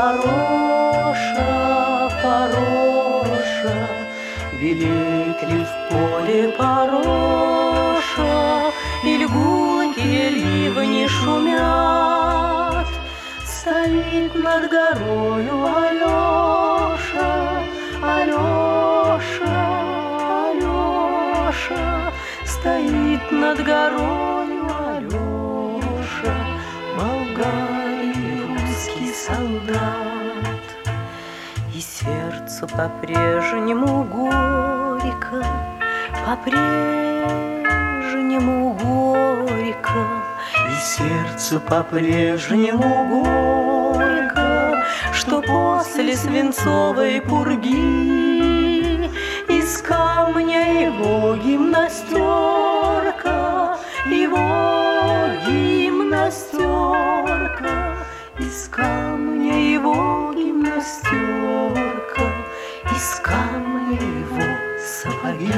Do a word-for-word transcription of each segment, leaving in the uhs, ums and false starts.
Пороша, Пороша, белеет ли в поле Пороша, или гулкие ливни шумят? Стоит над горою Алеша, Алеша, Алеша, стоит над горою Алеша, болгарин, русский солдат. И сердцу по-прежнему горько, по-прежнему горько, и сердцу по-прежнему горько, что после свинцовой пурги из камня его гимнастерка, его гимнастерка, из камня его гимнастерка, из камня его сапоги.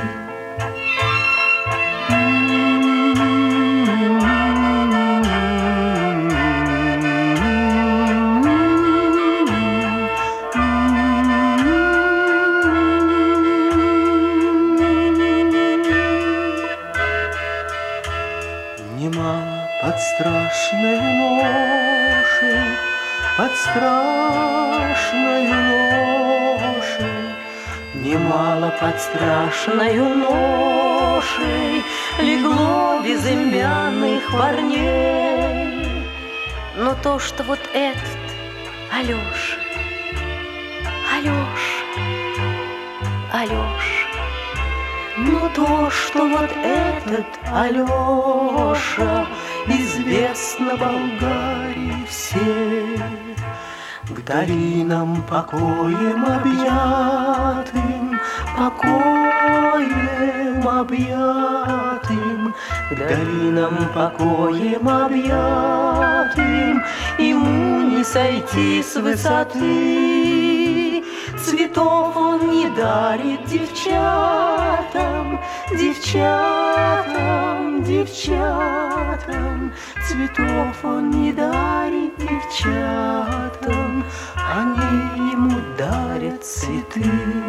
Под страшной ношей, под страшной ношей, немало под страшной ношей легло безымянных парней. Но то, что вот этот Алеша, Алеша, Алеша, но то, что вот этот Алеша известно Болгарии всей, к долинам покоем объятым, покоем объятым, к долинам покоем объятым, ему не сойти с высоты. Цветов он не дарит девчатам, девчатам, девчатам. Цветов он не дарит девчатам, они ему дарят цветы.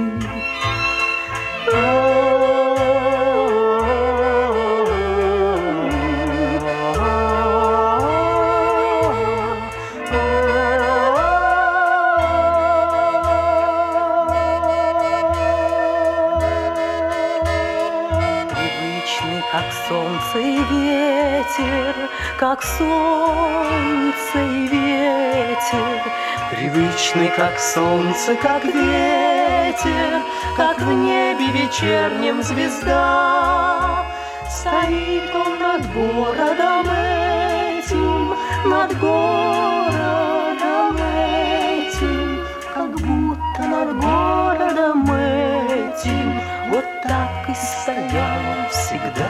Как солнце и ветер, как солнце и ветер, привычный, как солнце, как ветер, как в небе вечернем звезда. Стоит он над городом этим, над городом этим, как будто над городом этим, вот так и стоял всегда.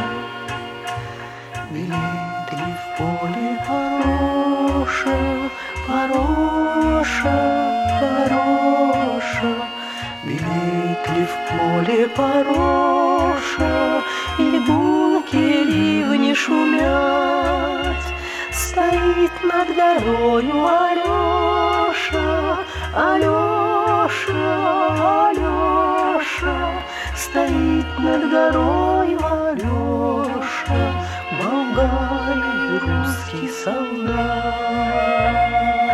Белеет ли в поле Пороша, Пороша, Пороша, белеет ли в поле Пороша, или гулкие ливни шумят? Стоит над горою Алеша, Алеша, Алеша, стоит над горою Алеша, болгарин, русский солдат.